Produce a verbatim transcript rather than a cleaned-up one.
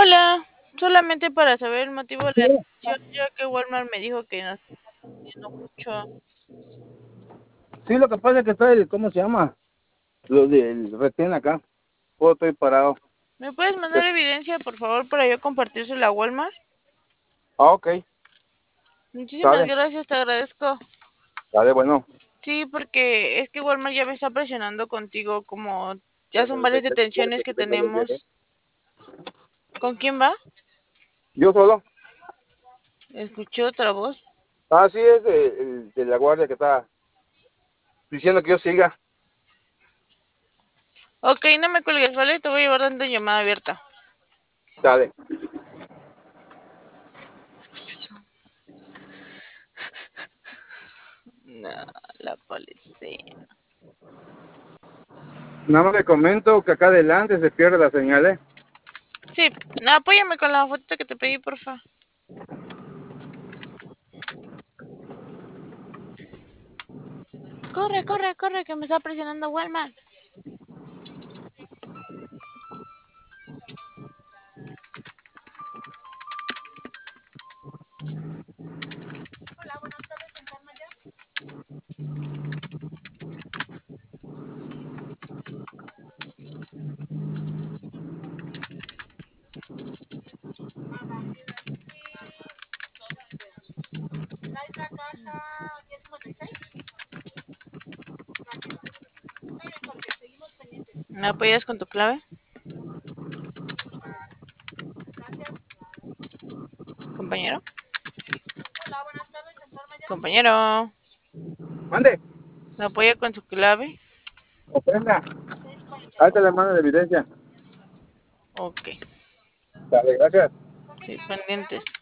Hola, solamente para saber el motivo de Sí, la atención, ya que Walmart me dijo que nos está pidiendo mucho. sí, lo que pasa es que está el, ¿cómo se llama? Lo del retén acá. Puedo estoy parado. ¿Me puedes mandar evidencia, por favor, para yo compartírsela a Walmart? Ah, ok, Muchísimas sale, gracias, te agradezco. sale, bueno. Sí, porque es que Walmart ya me está presionando contigo, como ya son varias detenciones que tenemos. ¿Con quién va? Yo solo. Escuché otra voz. Ah, sí, es de, el- de la guardia que está diciendo que yo siga. Ok, no me cuelgues, ¿vale? Te voy a llevar dando llamada abierta. Sale. No, la policía. Nada más le comento que acá adelante se pierde la señal, ¿eh? Sí, no, apóyame con la fotito que te pedí, porfa. Corre, corre, corre, que me está presionando Walmart. ¿Me apoyas con tu clave? Compañero. Compañero. Mande. ¿Me apoya con su clave? Ofrenda. Ahí te le mando la evidencia. Ok. Sale, gracias. Sí, pendientes.